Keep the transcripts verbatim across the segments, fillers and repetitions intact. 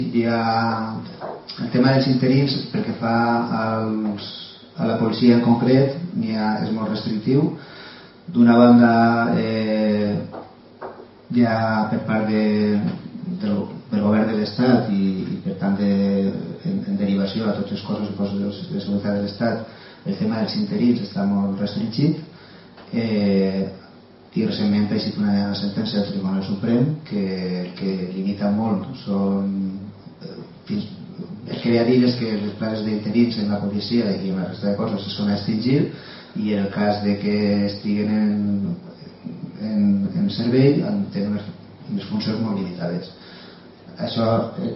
Hi ha el tema dels interins, pel que fa als, a la policia en concret, ha, és molt restrictiu. D'una banda, eh, hi ha per part de, del, del govern de l'Estat i, i per tant de, en, en derivació a tots els cossos i cossos de seguretat de l'Estat, el tema dels interins està molt restringit. Eh, i recentment ha existit una sentència del Tribunal Suprem que, que limita molt. Són, fins, el que ve a dir és que les places d'interins en la policia i en la resta de coses se són a extingir, i en el cas de que estiguen en, en, en servei tenen unes, unes funcions molt limitades. Això és,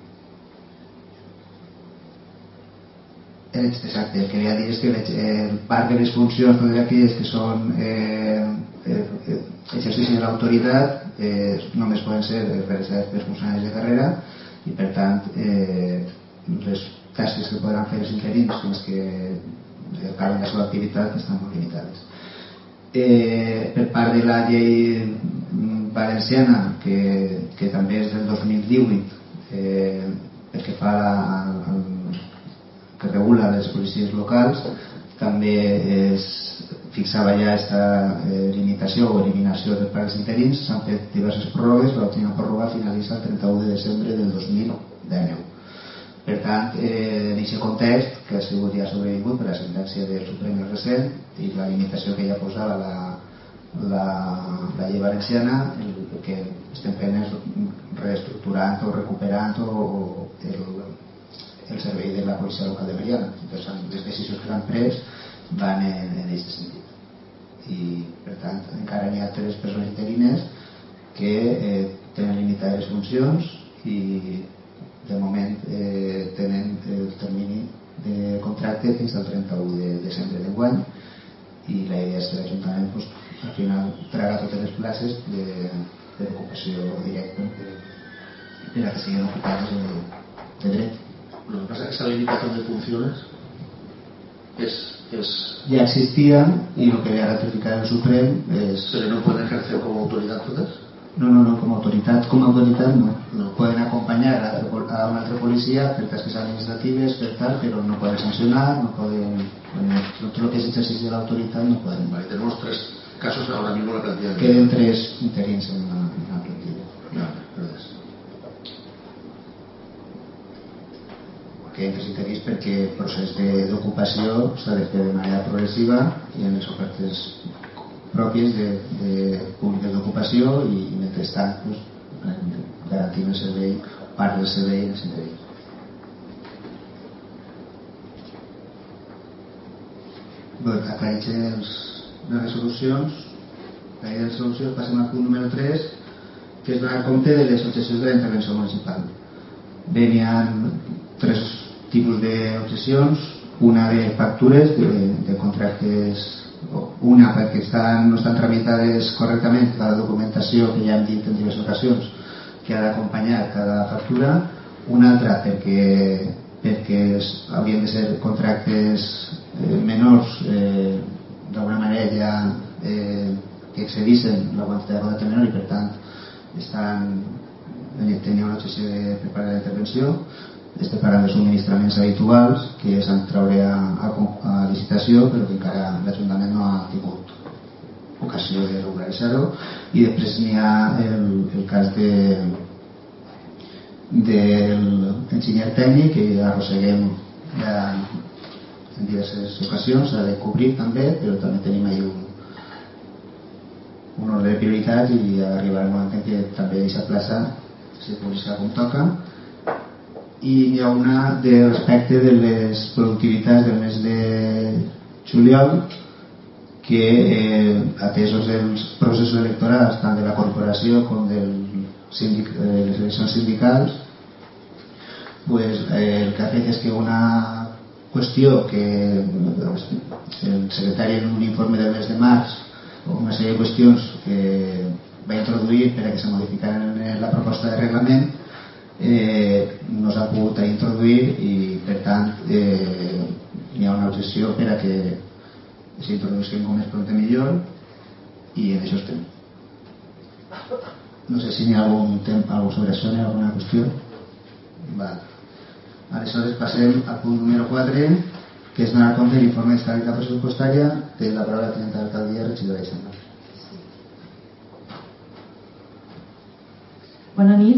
exacte, el que ve a dir és que el part de les funcions, totes aquelles que són eh, eh, exercici de l'autoritat, eh, només poden ser realitzades per funcionaris de carrera, i per tant eh, les tasques que podran fer els interins fins que acaben la seva activitat estan molt limitades. Eh, per part de la llei valenciana, que, que també és del dos mil divuit, eh, el que fa el, que regula les policies locals, també es fixava ja aquesta eh, limitació o eliminació dels pares interins. S'han fet diverses pròrrogues, l'última pròrroga finalitza el trenta-u de desembre del dos mil dinou. Per tant, eh, en aquest context, que ha sigut ja sobrevingut per la sentència del Suprem recent i la limitació que ja posava la, la, la llei valenciana, el, el que estem fent és reestructurant o recuperant o, el, el servei de la policia local de Meliana. Llavors, les decisions que s'han pres van en, en aquest sentit. I, per tant, encara n'hi ha tres persones interines que eh, tenen limitades funcions i de moment eh, tenen el termini de contracte fins al trenta-u de desembre d'enguany, i la idea és que l'Ajuntament pues, al final traga totes les places de, de l'ocupació directa per a que siguin ocupades de, de dret. Lo que pasa es que esa limitación de funciones es, es... ya existía, y lo que ha ratificado el Suprem es... ¿Pero no pueden ejercer como autoridad todas? No, no, no, como autoridad, como autoridad no. no. Pueden acompañar a, a una altra policía, per tasques administratives, per tal, pero no pueden sancionar, no pueden... Bueno, todo lo que es ejercicio de la autoridad no pueden. Vale, tenemos tres casos ahora mismo en la plantilla. Queden tres interins en la, en la plantilla. Vale, gracias. Queden tres interins perquè el procés d'ocupació s'ha de fer de manera progressiva i en les ofertes pròpies de, de públiques d'ocupació, i mentrestant pues, garantir el servei, part del servei en els interins. Bé, aclaritge les resolucions. La llei de resolució, passem al punt número tres, que és donar compte de les objeccions de la intervenció municipal. Bé, n'hi ha tres tipus d'objeccions. Una de factures de, de contractes, una perquè estan, no estan tramitades correctament la documentació que ja hem dit en diverses ocasions que ha d'acompanyar cada factura, una altra perquè, perquè haurien de ser contractes eh, menors, eh, d'alguna manera ja eh, que excedissin la quantitat de quota menor i per tant estan, tenia una objecció de preparar la intervenció. Estem parlant de subministraments habituals que s'han de treure a, a, a licitació, però que encara l'Ajuntament no ha tingut ocasió de regularitzar-ho. I després n'hi ha el, el cas de del enginyer tècnic, que arrosseguem ja en diverses ocasions, s'ha de cobrir també, però també tenim ahí un, un ordre de prioritats i arribar al moment en què també aquesta plaça se publica com toca. I hi ha una de respecte de les productivitats del mes de juliol, que eh, atesos els processos electorals tant de la corporació com de les eleccions sindicals, pues, eh, el que ha fet és que una qüestió que el secretari en un informe del mes de març, una sèrie de qüestions que va introduir per a que se modificaran en la proposta de reglament, eh, no s'ha pogut introduir, i per tant eh, hi ha una objecció per a que s'introduïssin com més prompte millor, i en això estem. No sé si hi ha algun temps, algú sobre això, hi ha alguna qüestió. Val. Aleshores passem al punt número quatre, que és donar compte de l'informe d'estabilitat pressupostària. Té la paraula la tinenta d'alcaldia, regidora Isenda. Bona nit.